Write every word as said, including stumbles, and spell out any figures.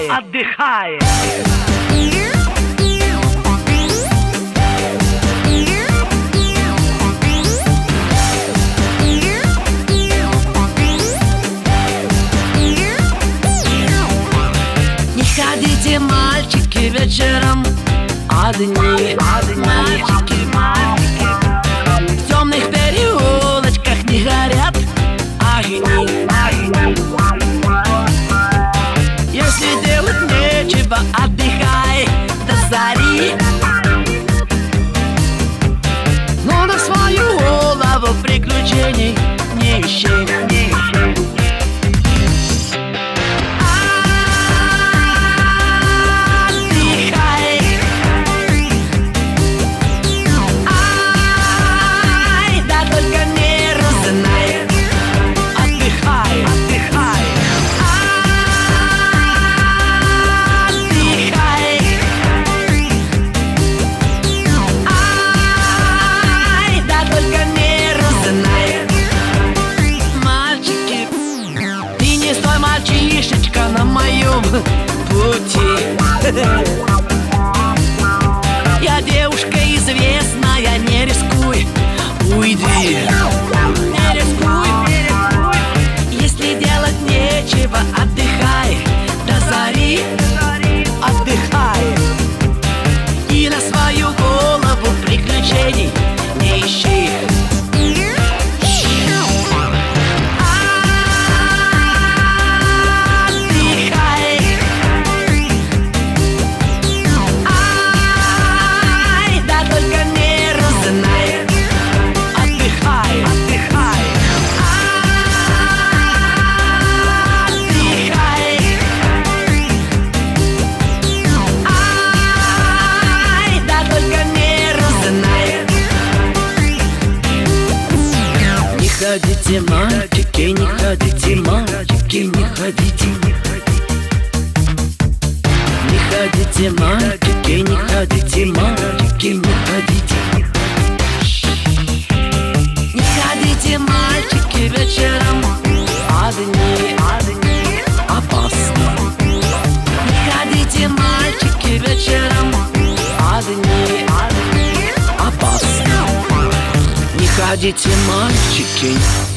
отдыхает. Ходите, мальчики, вечером одни, одни. Мальчики, мальчики. В темных переулочках не горят огни, огни. Если делать нечего, отдыхай до зари. Но на свою голову приключений не ищи, не ищи. Мальчишечка на моем пути. Я девушка известная, не рискуй, уйди. Не рискуй, не рискуй. Если делать нечего, отдыхай до зари, отдыхай. И на свою голову приключений не ищи. Не ходите, мальчики, не ходите, мальчики, не ходите. Не ходите, мальчики, не ходите, мальчики, не ходите. Не ходите, мальчики, вечером одни, одни. Опасно. Не ходите, мальчики, вечером одни, одни. Опасно. Не ходите, мальчики.